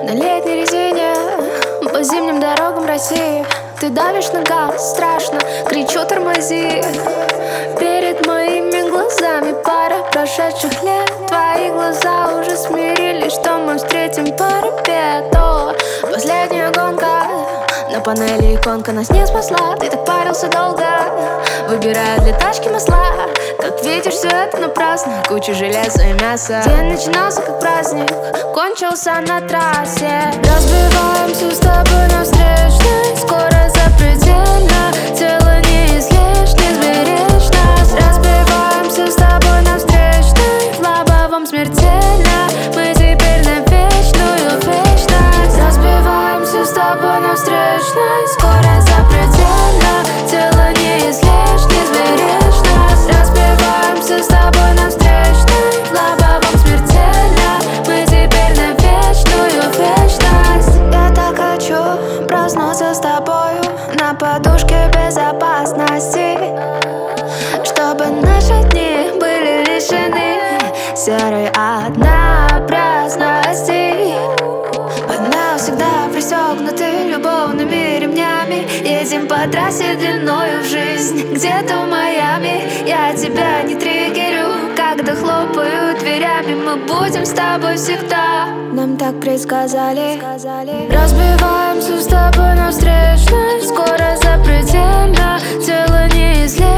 на летней резине по зимним дорогам России. Ты давишь на газ, страшно, кричу тормози. Перед моими глазами пара прошедших лет. Твои глаза уже смирились, что мы встретим парапет. О, последняя гонка, на панели иконка нас не спасла. Ты так парился долго, выбирая для тачки масла. Как видишь, все это напрасно, куча железа и мяса. День начинался как праздник, кончился на трассе. Разбиваемся с тобой на встречной, скоро запредельно, тело не излишне, сберечь нас. Разбиваемся с тобой на встречной, в лобовом смертельно, мы теперь на вечную вечность. Разбиваемся с тобой на встречной, скоро запредельно, тело не излишне, сберечь нас. Разбиваемся с тобой на встречной, в лобовом смертельно, мы теперь на вечную вечность. Я так хочу проснуться с тобою на подушке безопасности, чтобы наши дни были лишены серой однообразности. Мы навсегда пристегнуты любовными ремнями, едем по трассе длиною в жизнь, где-то в Майами. Я тебя не триггерю, когда хлопаю дверями. Мы будем с тобой всегда, нам так предсказали. Разбиваемся с тобой на встречной, скоро запредельно, тело не излечит.